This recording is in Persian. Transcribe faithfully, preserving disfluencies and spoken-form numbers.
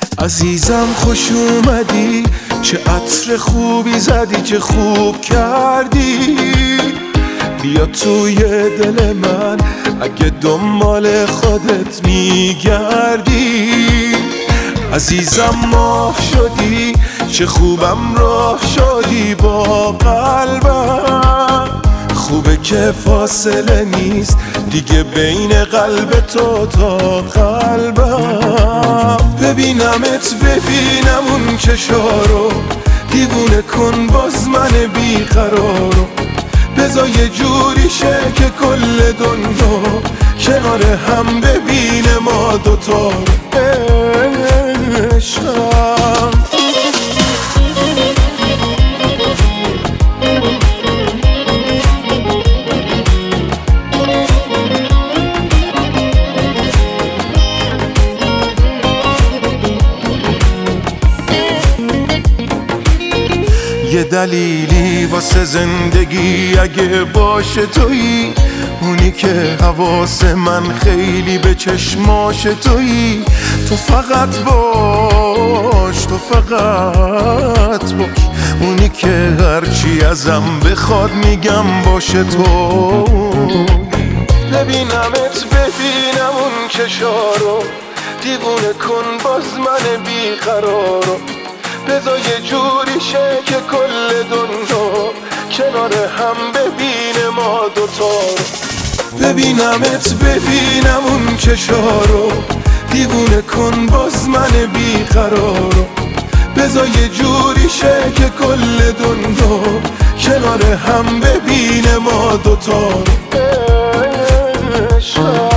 عزیزم خوش اومدی، چه عطر خوبی زدی، چه خوب کردی. بیا توی دل من اگه دنبال خودت میگردی. عزیزم ماه شدی، چه خوبم راه شدی با قلبم. خوبه که فاصله نیست دیگه بین قلب تو تا قلبم. ببینمت ببینم اون چشارو، دیوونه کن باز من بیقرارو. بذار یه جوری شه که کل دنیا کنار هم ببینه ما دوتا عشقم. یه دلیلی واسه زندگی اگه باشه تویی، اونی که حواس من خیلی به چشماش تویی. تو فقط باش، تو فقط باش، اونی که هرچی ازم بخواد میگم باشه تو. ببینمت ببینم اون چشارو، دیوونه کن باز من بیقرارو. بذار یه جوری شه که کل دنیا کنار هم ببینه ما دوتا. ببینمت ببینم اون چشارو، دیوونه کن باز من بیقرارو. بذار یه جوری شه که کل دنیا کنار هم ببینه ما دوتا.